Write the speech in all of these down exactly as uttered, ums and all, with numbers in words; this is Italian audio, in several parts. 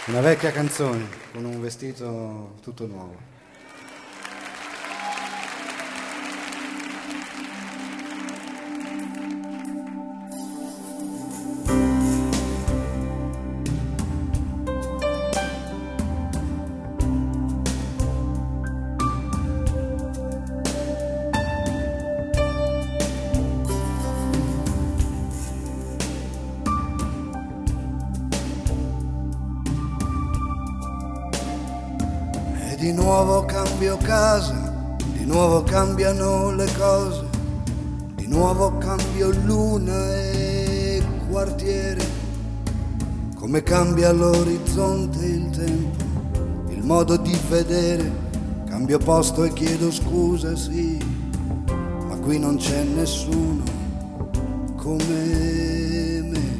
Una vecchia canzone con un vestito tutto nuovo. Di nuovo cambio casa, di nuovo cambiano le cose, di nuovo cambio luna e quartiere. Come cambia l'orizzonte, il tempo, il modo di vedere. Cambio posto e chiedo scusa, sì, ma qui non c'è nessuno come me.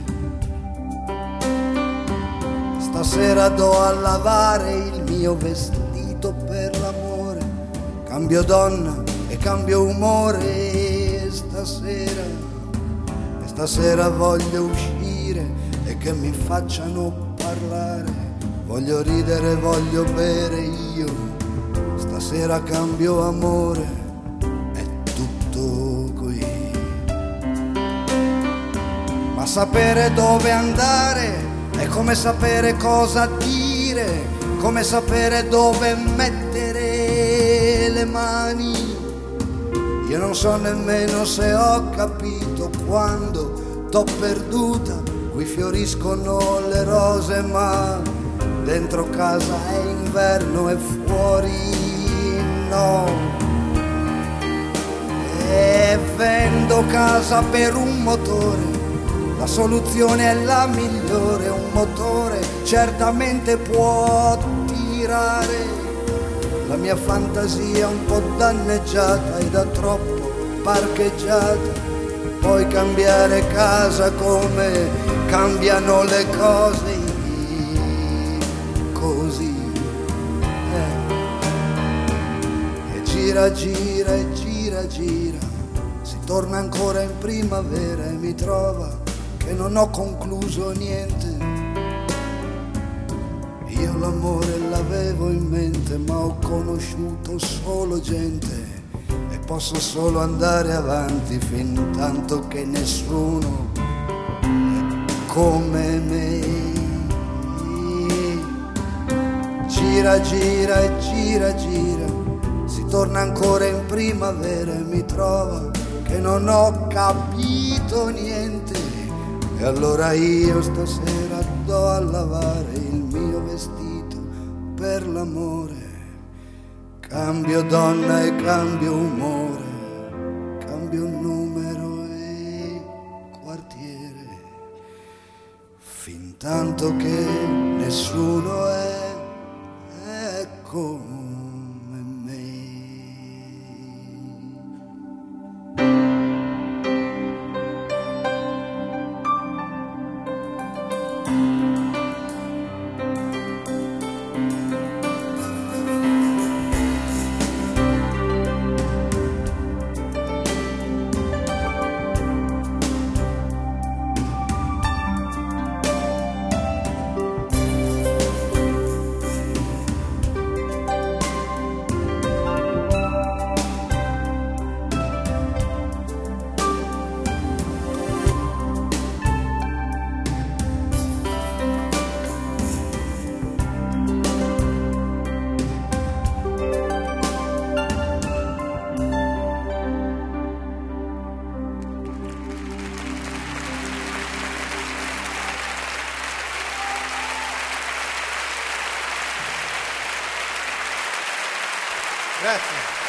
Stasera do a lavare il mio vestito per l'amore, cambio donna e cambio umore e stasera, e stasera voglio uscire e che mi facciano parlare, voglio ridere, voglio bere io, stasera cambio amore, è tutto qui. Ma sapere dove andare è come sapere cosa dire, come sapere dove mettere le mani. Io non so nemmeno se ho capito quando t'ho perduta. Qui fioriscono le rose ma dentro casa è inverno e fuori no. E vendo casa per un motore, la soluzione è la migliore, un motore certamente può tirare. La mia fantasia è un po' danneggiata e da troppo parcheggiata. Puoi cambiare casa come cambiano le cose, così. Eh. E gira, gira e gira, gira. Si torna ancora in primavera e mi trova che non ho concluso niente. Io l'amore l'avevo in mente, ma ho conosciuto solo gente e posso solo andare avanti fin tanto che nessuno è come me. Gira, gira e gira, gira, si torna ancora in primavera e mi trova che non ho capito niente. E allora io stasera do a lavare il mio vestito per l'amore. Cambio donna e cambio umore, cambio numero e quartiere, fin tanto che nessuno è, è come Grazie.